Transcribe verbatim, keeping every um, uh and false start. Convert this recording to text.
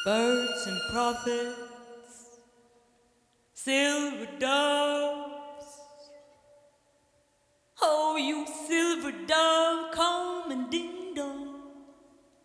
birds and prophets, silver doves. Oh, you silver dove, come